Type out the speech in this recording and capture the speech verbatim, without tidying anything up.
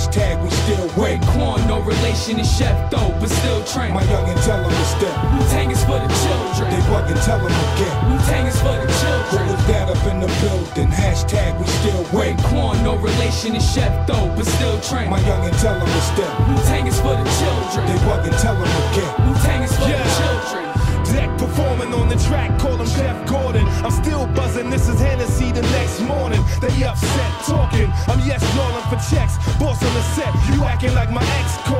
Hashtag we still wait. Raekwon, no relation to Chef though, but still train. My youngin' tell him to step. Wu-Tang is for the children. They buggin', tell him again. Wu-Tang is for the children. Who was that up in the building? Hashtag we still wait. Raekwon, no relation to Chef though, but still train. My youngin' tell him to step. Wu-Tang is for the children. They buggin', tell him again. Wu-Tang is for Yeah. the children. Deck performing on the track, call him Jeff Gordon. I'm still buzzing, this is Hennessy the next morning. They upset talking, I'm yes rolling for checks. Boss on the set, you acting like my ex.